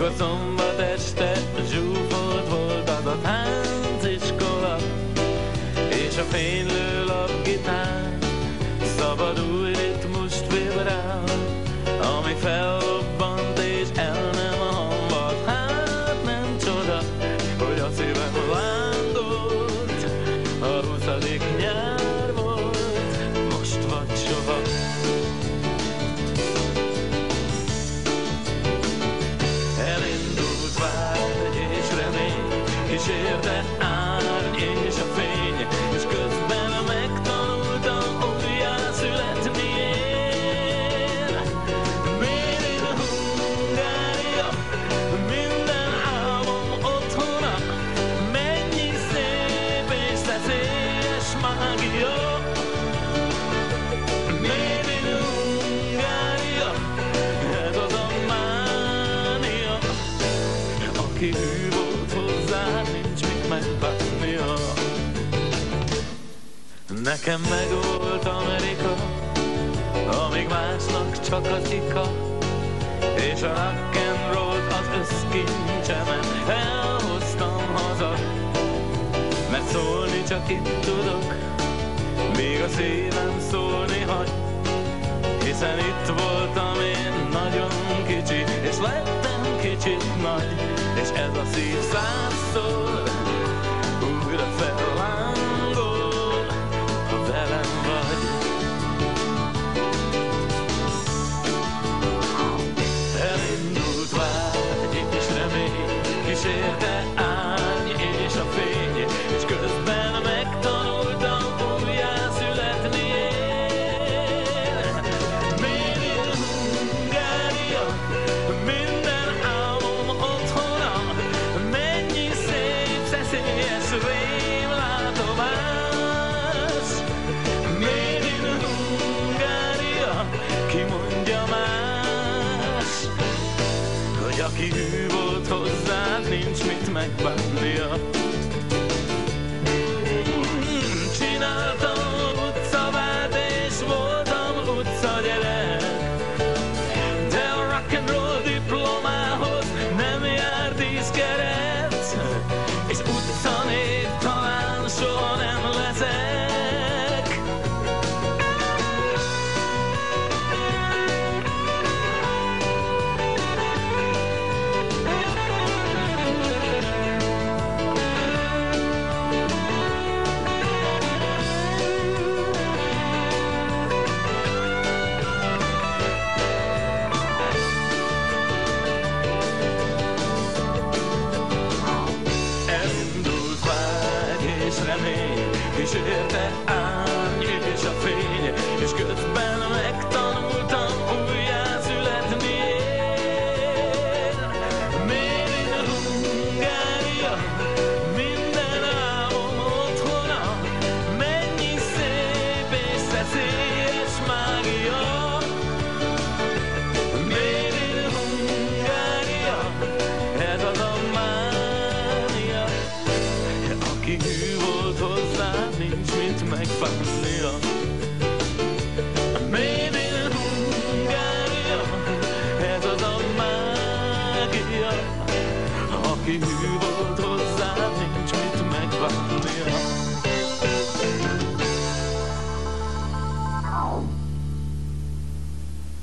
a szombat este zsúfolt volt az a tánciskola, és a fénylő lapgitár szabadul ritmust vibrál, ami fellobbant és el nem hamvad. Hát nem csoda, hogy a szívem lángolt, a 20. nyár volt, most vagy soha. Elindult vágy és remény, kísérte árny és a fény, és közben megtanultam újjászületni én. Made in Hungária, minden álmom otthona, mennyi szép és szeszélyes mágia. Made in Hungária, ez az a mánia, aki hű volt hozzá, nincs mit megbánnia. Nekem megvolt Amerika, amíg másnak csak az ika, és a rock'n'roll az összkincsemet elhoztam haza. Mert szólni csak itt tudok, míg a szívem szólni hagy, hiszen itt voltam én nagyon kicsi, és lettem kicsit nagy, és ez a szív százszor újra fellángol, ha velem vagy. Elindult vágy és remény, kísérte árny és a fény, és közben megtanultam újjászületni én. Made in Hungária, minden álmom otthona, mennyi szép szeszélyes rémlátomás. Made in Hungária, ki mondja más, hogy aki hű volt hozzá, nincs mit megbánnia. Csináltam utcavárt és voltam utcagyerek, de a rock'n'roll diplomához nem jár 10 keret, és utcanév talán soha nem leszek. Elindult vágy és remény, kísérte árny és a fény, és közben megtanultam újjászületni én. Made in Hungária, minden álmom otthona, mennyi szép és szeszélyes mágia. Made in Hungária, ez az a mánia, aki hű volt hozzá, nincs mit megbánnia. Made in Hungária, ez az a mágia, aki hű volt hozzá, nincs